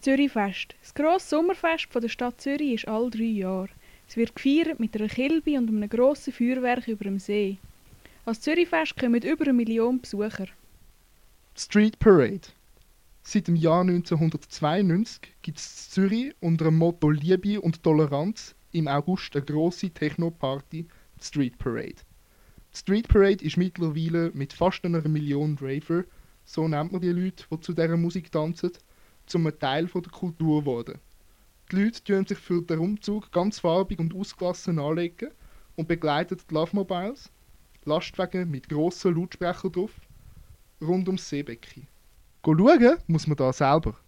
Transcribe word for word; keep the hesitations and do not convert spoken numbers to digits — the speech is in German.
Zürichfest. Das grosse Sommerfest von der Stadt Zürich ist alle drei Jahre. Es wird gefeiert mit einer Kilbe und einem grossen Feuerwerk über dem See. Als Zürichfest kommen über eine Million Besucher. Street Parade. Seit dem Jahr neunzehnhundertzweiundneunzig gibt es in Zürich unter dem Motto Liebe und Toleranz im August eine grosse Techno-Party, die Street Parade. Die Street Parade ist mittlerweile mit fast einer Million Raver, so nennt man die Leute, die zu dieser Musik tanzen, zum einem Teil der Kultur geworden. Die Leute tun sich für den Umzug ganz farbig und ausgelassen anlegen und begleiten die Love Mobiles, Lastwagen mit grossen Lautsprechern drauf, rund ums Seebecken. Schauen muss man da selber.